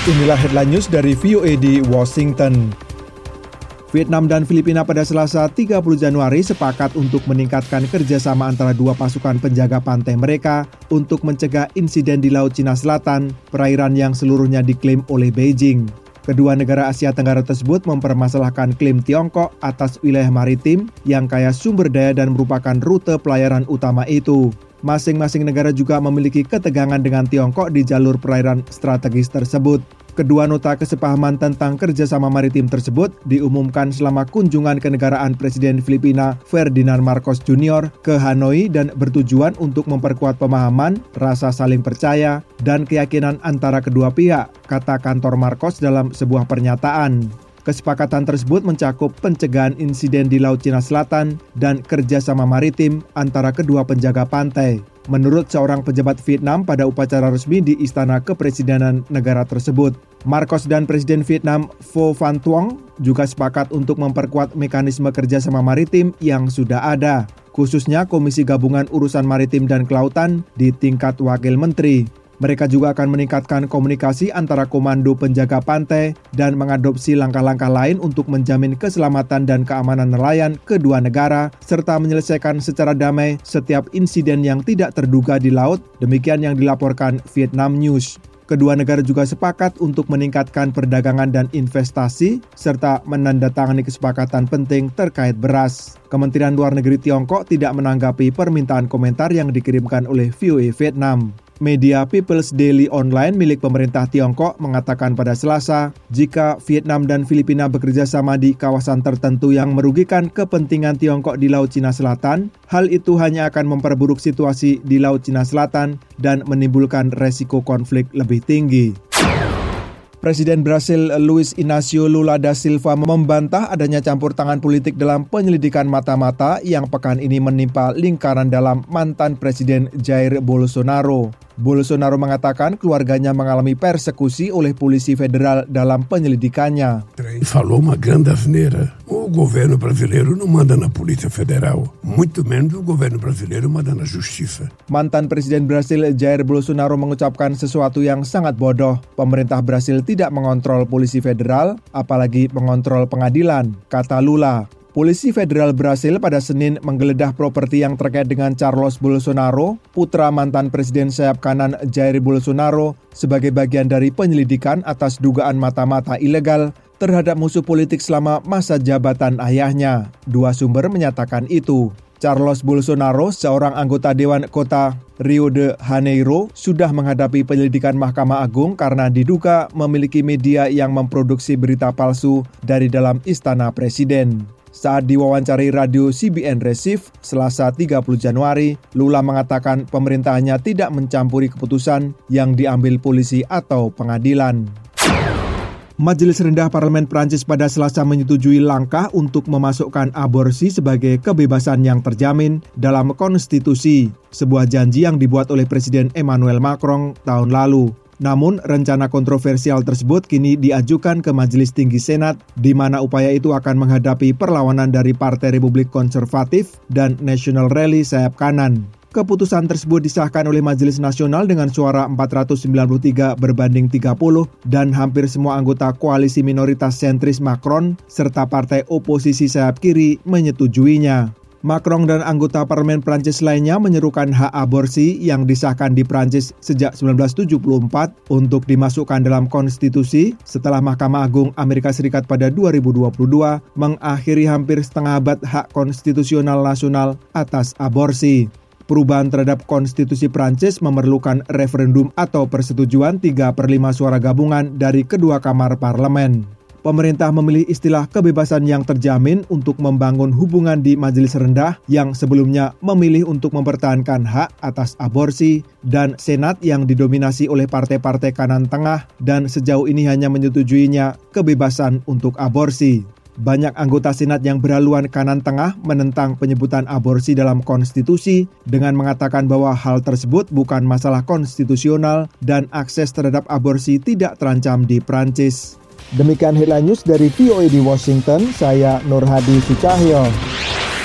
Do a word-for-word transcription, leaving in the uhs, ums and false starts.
Inilah headline news dari V O A di Washington. Vietnam dan Filipina pada Selasa tiga puluh Januari sepakat untuk meningkatkan kerjasama antara dua pasukan penjaga pantai mereka untuk mencegah insiden di Laut Cina Selatan, perairan yang seluruhnya diklaim oleh Beijing. Kedua negara Asia Tenggara tersebut mempermasalahkan klaim Tiongkok atas wilayah maritim yang kaya sumber daya dan merupakan rute pelayaran utama itu. Masing-masing negara juga memiliki ketegangan dengan Tiongkok di jalur perairan strategis tersebut. Kedua nota kesepahaman tentang kerjasama maritim tersebut diumumkan selama kunjungan kenegaraan Presiden Filipina Ferdinand Marcos Junior ke Hanoi dan bertujuan untuk memperkuat pemahaman, rasa saling percaya, dan keyakinan antara kedua pihak, kata kantor Marcos dalam sebuah pernyataan. Kesepakatan tersebut mencakup pencegahan insiden di Laut Cina Selatan dan kerjasama maritim antara kedua penjaga pantai. Menurut seorang pejabat Vietnam pada upacara resmi di Istana Kepresidenan negara tersebut, Marcos dan Presiden Vietnam Vo Van Thuong juga sepakat untuk memperkuat mekanisme kerjasama maritim yang sudah ada, khususnya Komisi Gabungan Urusan Maritim dan Kelautan di tingkat Wakil Menteri. Mereka juga akan meningkatkan komunikasi antara komando penjaga pantai dan mengadopsi langkah-langkah lain untuk menjamin keselamatan dan keamanan nelayan kedua negara, serta menyelesaikan secara damai setiap insiden yang tidak terduga di laut, demikian yang dilaporkan Vietnam News. Kedua negara juga sepakat untuk meningkatkan perdagangan dan investasi, serta menandatangani kesepakatan penting terkait beras. Kementerian Luar Negeri Tiongkok tidak menanggapi permintaan komentar yang dikirimkan oleh V O A Vietnam. Media People's Daily Online milik pemerintah Tiongkok mengatakan pada Selasa, jika Vietnam dan Filipina bekerja sama di kawasan tertentu yang merugikan kepentingan Tiongkok di Laut Cina Selatan, hal itu hanya akan memperburuk situasi di Laut Cina Selatan dan menimbulkan resiko konflik lebih tinggi. Presiden Brasil Luiz Inácio Lula da Silva membantah adanya campur tangan politik dalam penyelidikan mata-mata yang pekan ini menimpa lingkaran dalam mantan Presiden Jair Bolsonaro. Bolsonaro mengatakan keluarganya mengalami persekusi oleh polisi federal dalam penyelidikannya. Falou uma grande asneira. O governo brasileiro não manda na Polícia Federal, muito menos o governo brasileiro manda na Justiça. Mantan Presiden Brasil Jair Bolsonaro mengucapkan sesuatu yang sangat bodoh. Pemerintah Brasil tidak mengontrol polisi federal, apalagi mengontrol pengadilan, kata Lula. Polisi Federal Brasil pada Senin menggeledah properti yang terkait dengan Carlos Bolsonaro, putra mantan Presiden sayap kanan Jair Bolsonaro, sebagai bagian dari penyelidikan atas dugaan mata-mata ilegal terhadap musuh politik selama masa jabatan ayahnya. Dua sumber menyatakan itu. Carlos Bolsonaro, seorang anggota Dewan Kota Rio de Janeiro, sudah menghadapi penyelidikan Mahkamah Agung karena diduga memiliki media yang memproduksi berita palsu dari dalam istana Presiden. Saat diwawancari radio C B N Recife, Selasa tiga puluh Januari, Lula mengatakan pemerintahnya tidak mencampuri keputusan yang diambil polisi atau pengadilan. Majelis Rendah Parlemen Prancis pada Selasa menyetujui langkah untuk memasukkan aborsi sebagai kebebasan yang terjamin dalam konstitusi, sebuah janji yang dibuat oleh Presiden Emmanuel Macron tahun lalu. Namun, rencana kontroversial tersebut kini diajukan ke Majelis Tinggi Senat, di mana upaya itu akan menghadapi perlawanan dari Partai Republik Konservatif dan National Rally sayap kanan. Keputusan tersebut disahkan oleh Majelis Nasional dengan suara empat ratus sembilan puluh tiga berbanding tiga puluh dan hampir semua anggota koalisi minoritas sentris Macron serta partai oposisi sayap kiri menyetujuinya. Macron dan anggota parlemen Prancis lainnya menyerukan hak aborsi yang disahkan di Prancis sejak seribu sembilan ratus tujuh puluh empat untuk dimasukkan dalam konstitusi setelah Mahkamah Agung Amerika Serikat pada dua ribu dua puluh dua mengakhiri hampir setengah abad hak konstitusional nasional atas aborsi. Perubahan terhadap konstitusi Prancis memerlukan referendum atau persetujuan tiga per lima suara gabungan dari kedua kamar parlemen. Pemerintah memilih istilah kebebasan yang terjamin untuk membangun hubungan di Majelis Rendah yang sebelumnya memilih untuk mempertahankan hak atas aborsi dan Senat yang didominasi oleh partai-partai kanan tengah dan sejauh ini hanya menyetujuinya kebebasan untuk aborsi. Banyak anggota Senat yang berhaluan kanan tengah menentang penyebutan aborsi dalam konstitusi dengan mengatakan bahwa hal tersebut bukan masalah konstitusional dan akses terhadap aborsi tidak terancam di Prancis. Demikian headline news dari V O A di Washington, saya Nur Hadi Sucahyo.